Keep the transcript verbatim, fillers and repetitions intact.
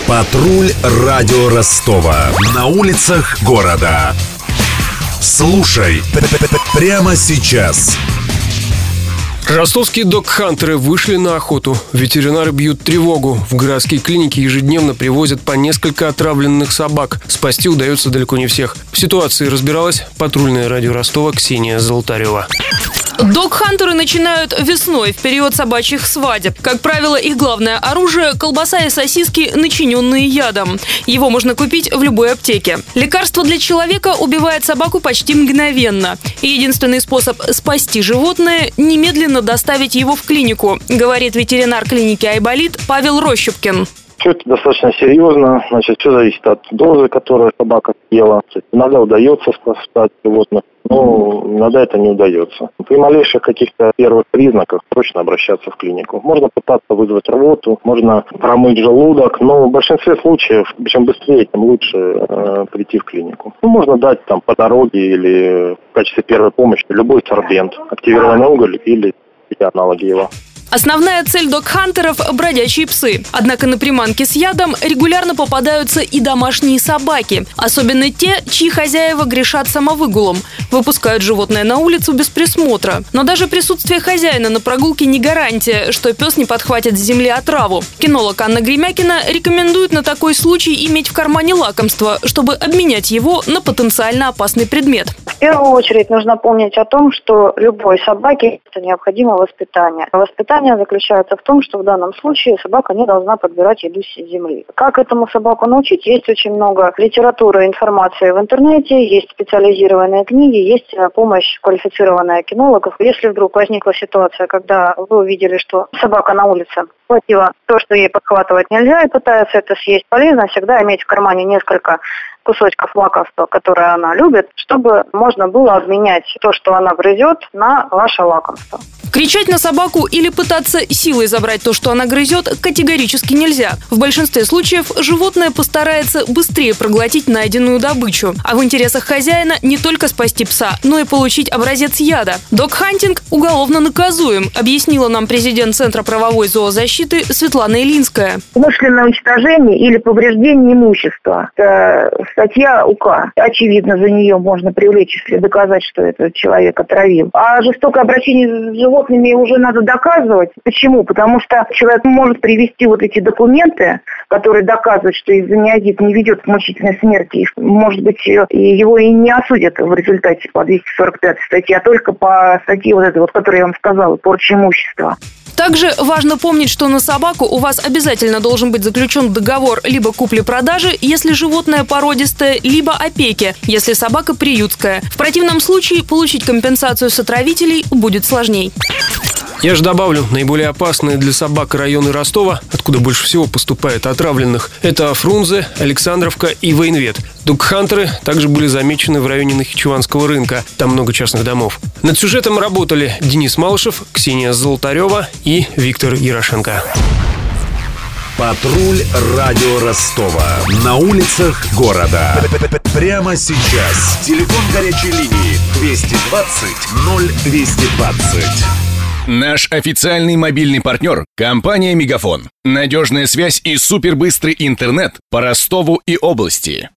Патруль радио Ростова. На улицах города. Слушай прямо сейчас. Ростовские догхантеры вышли на охоту. Ветеринары бьют тревогу. В городские клиники ежедневно привозят по несколько отравленных собак. Спасти удается далеко не всех. В ситуации разбиралась патрульное радио Ростова Ксения Золотарева. Догхантеры начинают весной, в период собачьих свадеб. Как правило, их главное оружие – колбаса и сосиски, начиненные ядом. Его можно купить в любой аптеке. Лекарство для человека убивает собаку почти мгновенно. И единственный способ спасти животное – немедленно доставить его в клинику, говорит ветеринар клиники «Айболит» Павел Рощупкин. Все это достаточно серьезно. Значит, все зависит от дозы, которую собака съела. Иногда удается спасать животных, но иногда это не удается. При малейших каких-то первых признаках срочно обращаться в клинику. Можно пытаться вызвать рвоту, можно промыть желудок, но в большинстве случаев, чем быстрее, тем лучше э, прийти в клинику. Ну, можно дать там по дороге или в качестве первой помощи любой сорбент, активированный уголь или аналоги его. Основная цель догхантеров – бродячие псы. Однако на приманки с ядом регулярно попадаются и домашние собаки. Особенно те, чьи хозяева грешат самовыгулом. Выпускают животное на улицу без присмотра. Но даже присутствие хозяина на прогулке не гарантия, что пес не подхватит с земли отраву. Кинолог Анна Гремякина рекомендует на такой случай иметь в кармане лакомство, чтобы обменять его на потенциально опасный предмет. В первую очередь нужно помнить о том, что любой собаке необходимо воспитание. Воспитание заключается в том, что в данном случае собака не должна подбирать еду с земли. Как этому собаку научить? Есть очень много литературы, информации в интернете, есть специализированные книги, есть помощь квалифицированная кинологов. Если вдруг возникла ситуация, когда вы увидели, что собака на улице схватила то, что ей подхватывать нельзя, и пытается это съесть, полезно всегда иметь в кармане несколько кусочков лакомства, которые она любит, чтобы можно было обменять то, что она грызет, на ваше лакомство. Кричать на собаку или пытаться силой забрать то, что она грызет, категорически нельзя. В большинстве случаев животное постарается быстрее проглотить найденную добычу. А в интересах хозяина не только спасти пса, но и получить образец яда. Догхантинг уголовно наказуем, объяснила нам президент Центра правовой зоозащиты Светлана Илинская. Умышленное уничтожение или повреждение имущества. Это статья УК. Очевидно, за нее можно привлечь, если доказать, что этот человек отравил. А жестокое обращение с животными уже надо доказывать. Почему? Потому что человек может привести вот эти документы, которые доказывают, что изониазид не ведет к мучительной смерти. Может быть, его и не осудят в результате по двести сорок пятой статье, а только по статье вот этой, вот, которую я вам сказала, порча имущества. Также важно помнить, что на собаку у вас обязательно должен быть заключен договор либо купли-продажи, если животное породистое, либо опеки, если собака приютская. В противном случае получить компенсацию с отравителей будет сложней. Я же добавлю, наиболее опасные для собак районы Ростова, откуда больше всего поступает отравленных, это Фрунзе, Александровка и Военвет. Догхантеры также были замечены в районе Нахичеванского рынка. Там много частных домов. Над сюжетом работали Денис Малышев, Ксения Золотарева и Виктор Ярошенко. Патруль радио Ростова. На улицах города. Прямо сейчас. Телефон горячей линии двести двадцать ноль двести двадцать. Наш официальный мобильный партнер – компания «Мегафон». Надежная связь и супербыстрый интернет по Ростову и области.